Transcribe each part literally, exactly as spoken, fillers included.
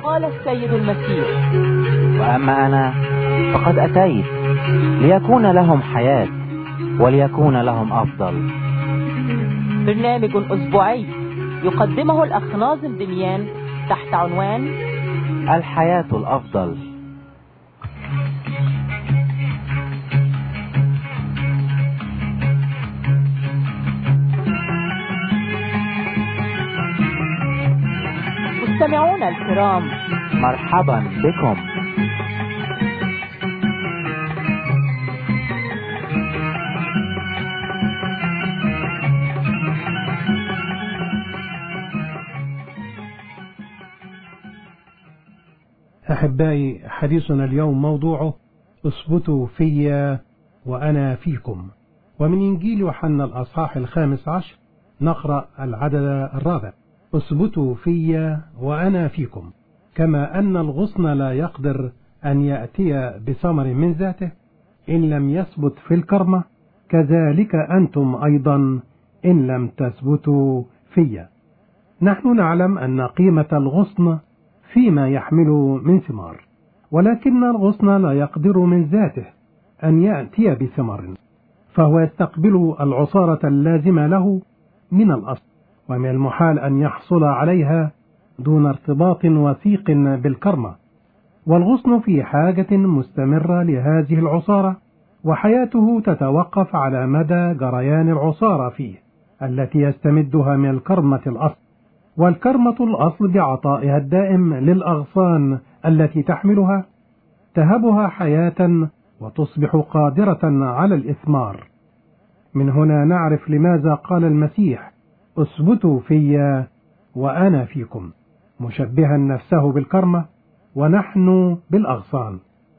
قال السيد المسيح: وأما أنا فقد أتيت ليكون لهم حياة وليكون لهم أفضل. برنامج أسبوعي يقدمه الأخ ناظم دميان تحت عنوان الحياة الأفضل. مستمعونا الكرام، مرحبا بكم. أحبائي، حديثنا اليوم موضوعه اثبتوا في وأنا فيكم، ومن إنجيل يوحنا الأصحاح الخامس عشر نقرأ العدد الرابع: اثبتوا في وأنا فيكم، كما أن الغصن لا يقدر أن يأتي بثمر من ذاته إن لم يثبت في الكرمة، كذلك أنتم أيضا إن لم تثبتوا في. نحن نعلم أن قيمة الغصن فيما يحمل من ثمار، ولكن الغصن لا يقدر من ذاته أن يأتي بثمر، فهو يستقبل العصارة اللازمة له من الأصل، ومن المحال أن يحصل عليها دون ارتباط وثيق بالكرمة. والغصن في حاجة مستمرة لهذه العصارة، وحياته تتوقف على مدى جريان العصارة فيه التي يستمدها من الكرمة الأصل. والكرمة الأصل بعطائها الدائم للأغصان التي تحملها تهبها حياة وتصبح قادرة على الإثمار. من هنا نعرف لماذا قال المسيح: اثبتوا في وأنا فيكم، مشبها نفسه بالكرمة ونحن بالأغصان.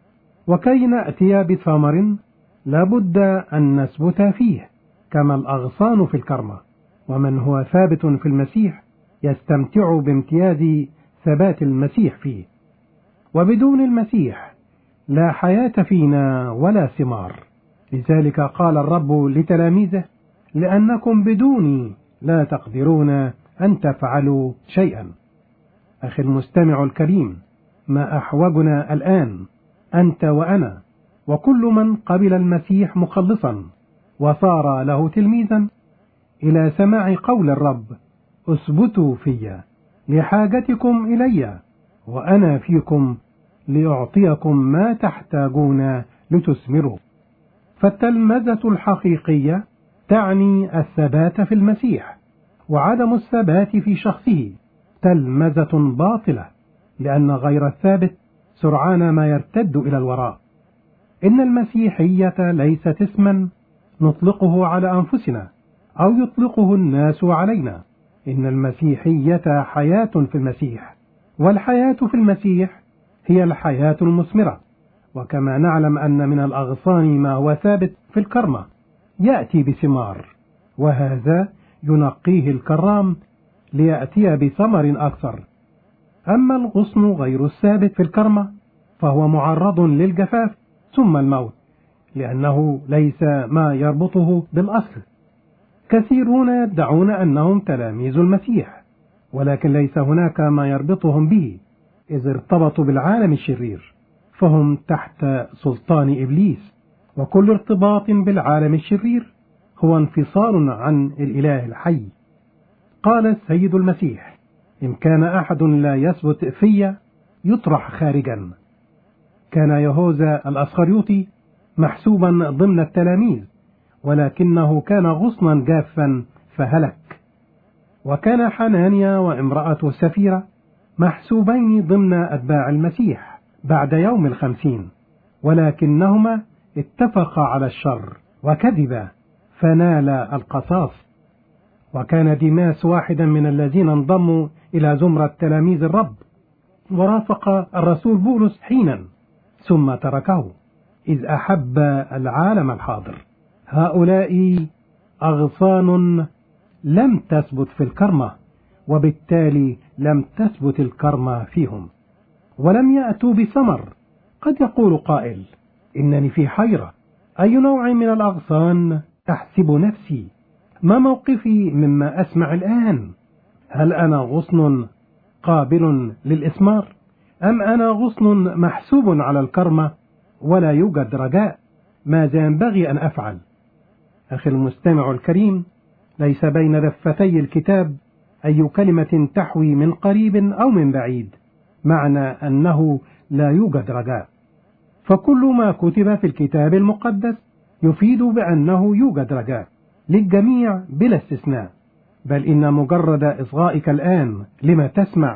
وكي نأتي بثمر لابد أن نثبت فيه كما الأغصان في الكرمة، ومن هو ثابت في المسيح يستمتع بامتياز ثبات المسيح فيه. وبدون المسيح لا حياة فينا ولا ثمار. لذلك قال الرب لتلاميذه: لأنكم بدوني لا تقدرون أن تفعلوا شيئا. أخي المستمع الكريم، ما أحوجنا الآن أنت وأنا وكل من قبل المسيح مخلصا وصار له تلميذا إلى سماع قول الرب: اثبتوا في، لحاجتكم إلي وأنا فيكم لأعطيكم ما تحتاجون لتثمروا. فالتلمذة الحقيقية تعني الثبات في المسيح، وعدم الثبات في شخصه تلمذة باطلة، لأن غير الثابت سرعان ما يرتد إلى الوراء. إن المسيحية ليست اسما نطلقه على أنفسنا أو يطلقه الناس علينا، إن المسيحية حياة في المسيح، والحياة في المسيح هي الحياة المثمرة. وكما نعلم أن من الأغصان ما هو ثابت في الكرمة يأتي بثمار، وهذا ينقيه الكرام ليأتي بثمر أكثر. أما الغصن غير الثابت في الكرمة فهو معرض للجفاف ثم الموت، لأنه ليس ما يربطه بالأصل. كثيرون يدعون أنهم تلاميذ المسيح، ولكن ليس هناك ما يربطهم به، إذ ارتبطوا بالعالم الشرير، فهم تحت سلطان إبليس. وكل ارتباط بالعالم الشرير هو انفصال عن الإله الحي. قال السيد المسيح: إن كان أحد لا يثبت في يطرح خارجا. كان يهوذا الأسخريوطي محسوبا ضمن التلاميذ، ولكنه كان غصنا جافا فهلك. وكان حنانيا وامرأة سفيرة محسوبين ضمن أتباع المسيح بعد يوم الخمسين، ولكنهما اتفقا على الشر وكذبا فنال القصاص. وكان ديماس واحدا من الذين انضموا إلى زمرة تلاميذ الرب، ورافق الرسول بولس حينا ثم تركه إذ أحب العالم الحاضر. هؤلاء أغصان لم تثبت في الكرمة، وبالتالي لم تثبت الكرمة فيهم ولم يأتوا بثمر. قد يقول قائل: إنني في حيرة، أي نوع من الأغصان أحسب نفسي؟ ما موقفي مما أسمع الآن؟ هل أنا غصن قابل للإثمار أم أنا غصن محسوب على الكرمة ولا يوجد رجاء؟ ماذا ينبغي أن أفعل؟ أخي المستمع الكريم، ليس بين دفتي الكتاب أي كلمة تحوي من قريب أو من بعيد معنى أنه لا يوجد رجاء، فكل ما كتب في الكتاب المقدس يفيد بأنه يوجد رجاء للجميع بلا استثناء، بل إن مجرد إصغائك الآن لما تسمع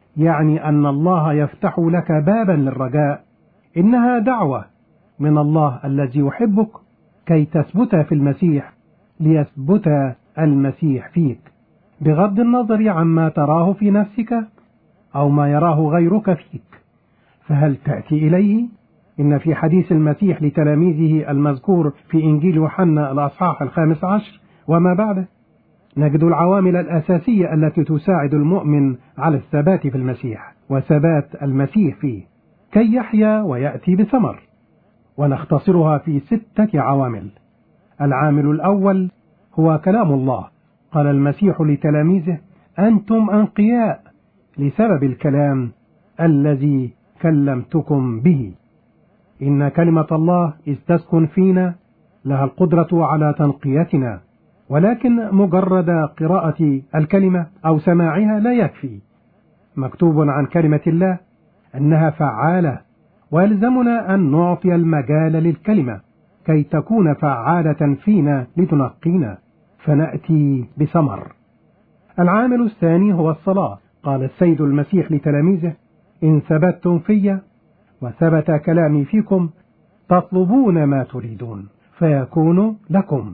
يعني أن الله يفتح لك بابا للرجاء. إنها دعوة من الله الذي يحبك كي تثبت في المسيح ليثبت المسيح فيك، بغض النظر عما تراه في نفسك أو ما يراه غيرك فيك. فهل تأتي إليه؟ إن في حديث المسيح لتلاميذه المذكور في إنجيل يوحنا الأصحاح الخامس عشر وما بعده نجد العوامل الأساسية التي تساعد المؤمن على الثبات في المسيح وثبات المسيح فيه كي يحيا ويأتي بثمر، ونختصرها في ستة عوامل. العامل الأول هو كلام الله. قال المسيح لتلاميذه: أنتم أنقياء لسبب الكلام الذي كلمتكم به. إن كلمة الله إذ تسكن فينا لها القدرة على تنقيتنا، ولكن مجرد قراءة الكلمة أو سماعها لا يكفي. مكتوب عن كلمة الله أنها فعالة، ويلزمنا أن نعطي المجال للكلمة كي تكون فعالة فينا لتنقينا فنأتي بثمر. العامل الثاني هو الصلاة. قال السيد المسيح لتلاميذه: إن ثبتتم في وثبت كلامي فيكم تطلبون ما تريدون فيكون لكم.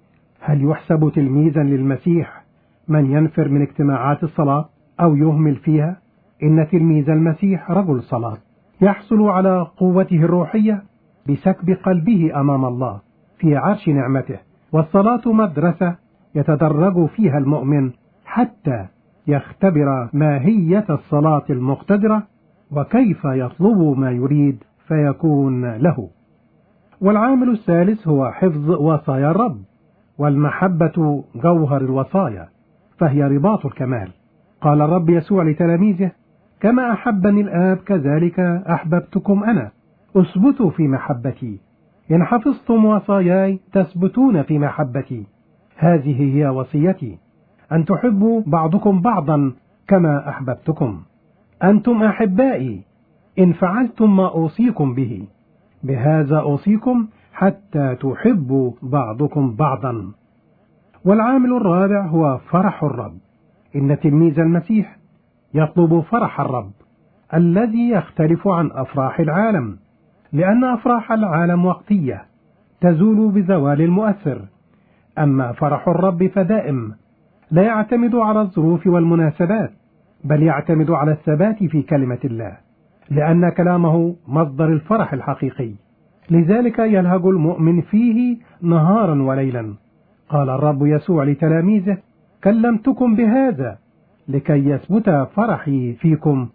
هل يحسب تلميذا للمسيح من ينفر من اجتماعات الصلاة أو يهمل فيها؟ إن تلميذ المسيح رجل صلاة، يحصل على قوته الروحية بسكب قلبه أمام الله في عرش نعمته، والصلاة مدرسة يتدرج فيها المؤمن حتى يختبر ماهية الصلاة المقتدرة وكيف يطلب ما يريد فيكون له. والعامل الثالث هو حفظ وصايا الرب، والمحبة جوهر الوصايا فهي رباط الكمال. قال الرب يسوع لتلاميذه: كما أحبني الآب كذلك أحببتكم أنا، اثبتوا في محبتي، إن حفظتم وصاياي تثبتون في محبتي. هذه هي وصيتي، أن تحبوا بعضكم بعضا كما أحببتكم. أنتم أحبائي إن فعلتم ما أوصيكم به، بهذا أوصيكم حتى تحبوا بعضكم بعضا. والعامل الرابع هو فرح الرب. إن تلميذ المسيح يطلب فرح الرب الذي يختلف عن أفراح العالم، لأن أفراح العالم وقتية تزول بزوال المؤثر، أما فرح الرب فدائم، لا يعتمد على الظروف والمناسبات، بل يعتمد على الثبات في كلمة الله، لأن كلامه مصدر الفرح الحقيقي. لذلك يلهج المؤمن فيه نهارا وليلا. قال الرب يسوع لتلاميذه: كلمتكم بهذا لكي يثبت فرحي فيكم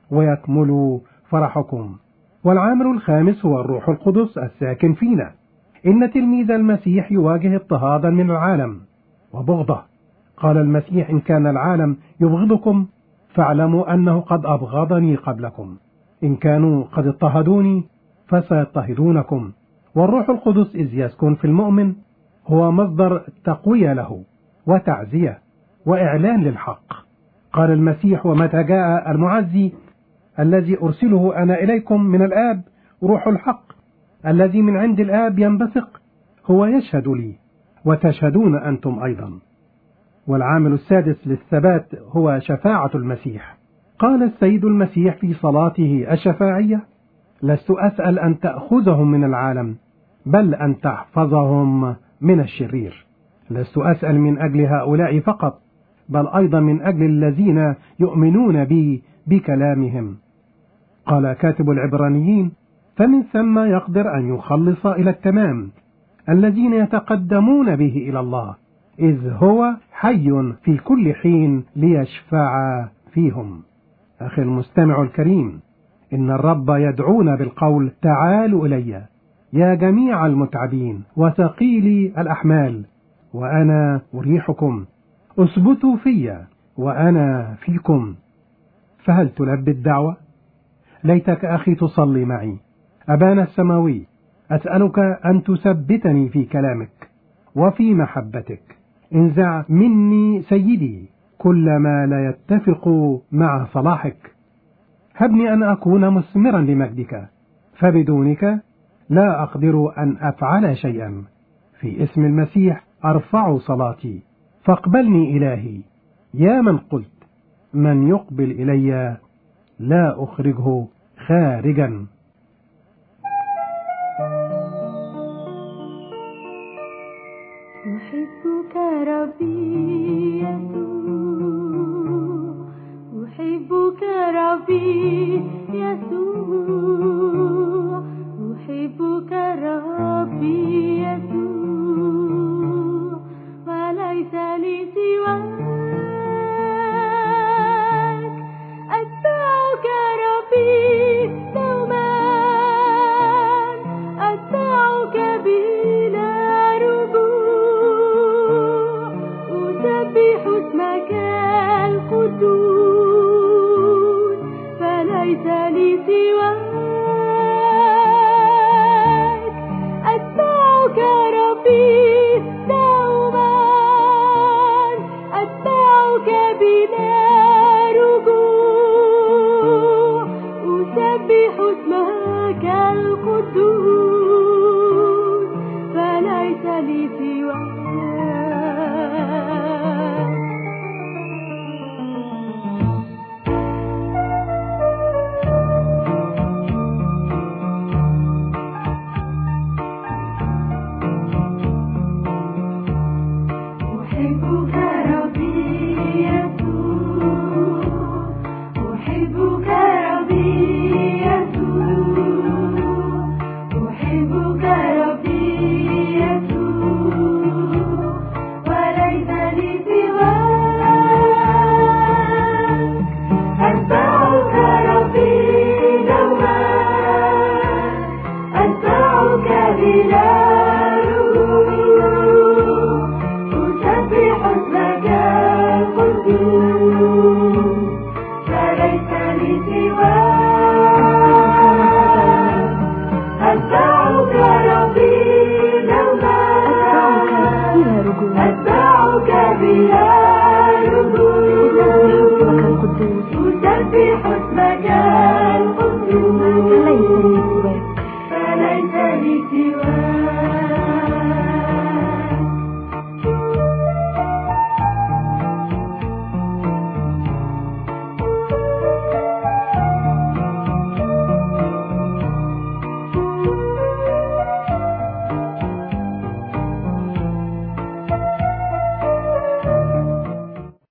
ويكمل فرحكم. والعامل الخامس هو الروح القدس الساكن فينا. إن تلميذ المسيح يواجه اضطهادا من العالم وبغضه. قال المسيح: إن كان العالم يبغضكم فاعلموا أنه قد أبغضني قبلكم. إن كانوا قد اضطهدوني فسيضطهدونكم. والروح القدس إذ يسكن في المؤمن هو مصدر تقوية له وتعزية وإعلان للحق. قال المسيح: ومتى جاء المعزي الذي أرسله أنا إليكم من الآب، روح الحق الذي من عند الآب ينبثق، هو يشهد لي وتشهدون أنتم أيضا. والعامل السادس للثبات هو شفاعة المسيح. قال السيد المسيح في صلاته الشفاعية: لست أسأل أن تأخذهم من العالم، بل أن تحفظهم من الشرير. لست أسأل من أجل هؤلاء فقط، بل أيضا من أجل الذين يؤمنون بي بكلامهم. قال كاتب العبرانيين: فمن ثم يقدر أن يخلص إلى التمام الذين يتقدمون به إلى الله، إذ هو حي في كل حين ليشفع فيهم. أخي المستمع الكريم، إن الرب يدعونا بالقول: تعالوا إلي يا جميع المتعبين وثقيلي الأحمال وأنا أريحكم، اثبتوا في وأنا فيكم. فهل تلبي الدعوة؟ ليتك أخي تصلي معي. أبانا السماوي، أسألك أن تثبتني في كلامك وفي محبتك. انزع مني سيدي كل ما لا يتفق مع صلاحك. هبني أن أكون مثمرا لمجدك، فبدونك لا أقدر أن أفعل شيئا. في اسم المسيح أرفع صلاتي، فاقبلني إلهي، يا من قلت من يقبل إلي لا أخرجه خارجا. أحبك ربي يسوع، أحبك ربي يسوع، أحبك ربي يسوع، وليس لي سواك. أتبعك ربي دوما، أتبعك بلا رجوع، أسبح اسمك القدوس، فليس لي سواك. أتبعك ربي دوما، أتبعك بلا رجوع، أسبح اسمك القدوس، فليس لي سواك.